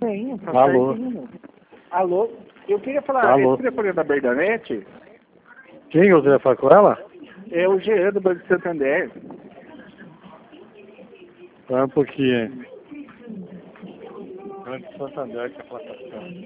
Tenho, tá Alô? certinho. Alô? Eu queria falar, Alô? esse telefone da Berdanete Quem eu queria falar com ela? é o Jean do Banco de Santander. Vai um pouquinho aí. Banco de Santander, que é a plataforma.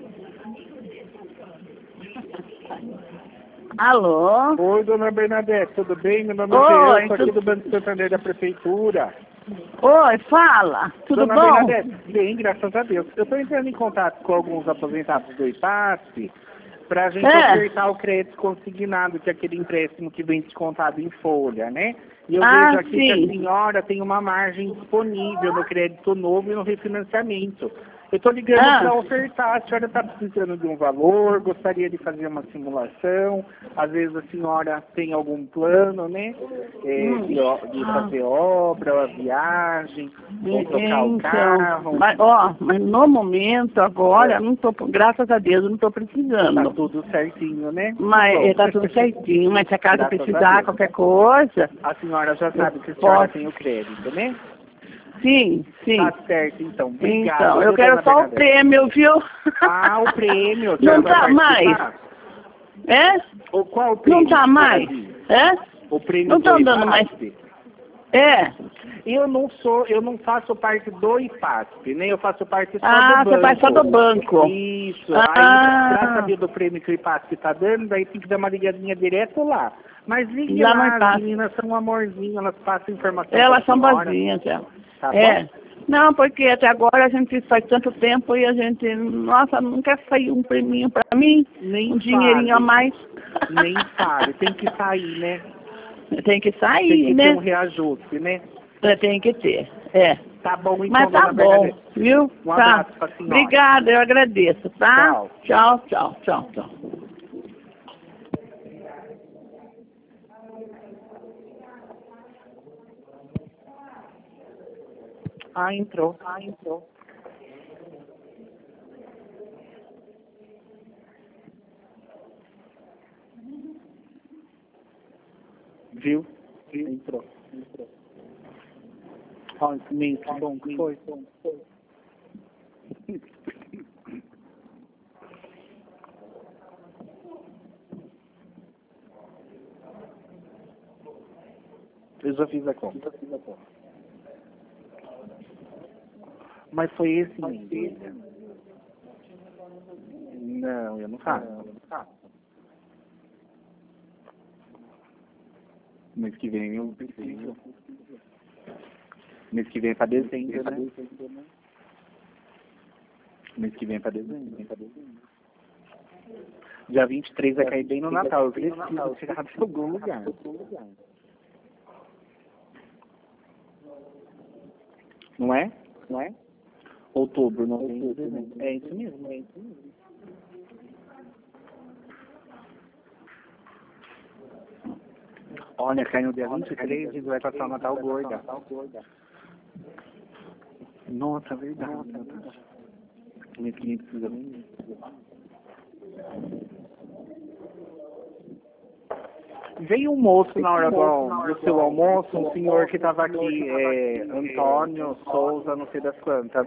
Alô? Oi, dona Bernadette, tudo bem? Meu nome é Oi, Jean, sou aqui tudo- do Banco de Santander da Prefeitura. Oi, fala. Tudo Dona bom? Bernadette, bem, graças a Deus. Eu estou entrando em contato com alguns aposentados do IPASP para a gente ofertar o crédito consignado, que é aquele empréstimo que vem descontado em folha, né? E eu vejo aqui que a sim. senhora tem uma margem disponível no crédito novo e no refinanciamento. Eu estou ligando para ofertar, a senhora está precisando de um valor, gostaria de fazer uma simulação, às vezes a senhora tem algum plano, né? De fazer obra, viagem, ou trocar o carro. Mas no momento, agora, não tô, graças a Deus, eu não estou precisando. Tá tudo certinho, né? Mas Bom. está tudo certinho, mas se a casa Graças a precisar, Deus. qualquer coisa, A senhora já sabe que a senhora posso. tem o crédito, né? sim. Tá certo, então. Obrigado. Então, eu viu, quero dona só o Bernadette? prêmio, viu? Ah, o prêmio. a Não senhora vai tá mais. participar? É? Ou qual o prêmio? Não tá que a senhora mais. diz? É? O prêmio Não do estão dando mais. IPASP? É. Eu não faço parte do IPASP, né? Eu faço parte só do banco. Você faz só do banco. Isso. Aí, pra saber do prêmio que o IPASP tá dando, daí tem que dar uma ligadinha direto lá. Mas ligue Lá no lá, as IPASP. meninas são um amorzinho, elas passam informação Elas pra são senhora. boazinhas, é. Tá É. bom? Não, porque até agora a gente faz tanto tempo e a gente, nossa, não quer sair um prêmio pra mim, Nem um dinheirinho a fale. mais. Nem sabe, tem que sair, né? Tem que sair, Tem que né? ter um reajuste, né? Tem que ter, é. Tá bom, então, Mas tá dona bom, Bernadette. viu? Um Tá. abraço pra senhora. Obrigada, eu agradeço, tá? Tchau. Tchau, tchau, tchau, tchau. Ah, entrou. Viu? Entrou. Olha, que bom que foi. Eu já fiz a conta. Mas foi esse mês. Não, eu não faço. Mês que vem eu preciso. Mês que vem é pra dezembro, né? Mês que vem é pra dezembro. Dia 23 vai cair bem no Natal. Eu preciso tirar de algum lugar. Não é? Outubro, novembro, dezembro. É isso mesmo. Olha, cai no dia 23 e vai passar o Natal gorda. Nossa, verdade. Mês que vem precisa vender. Veio um moço na hora do seu almoço, um senhor que estava aqui, Antônio Souza, não sei das quantas.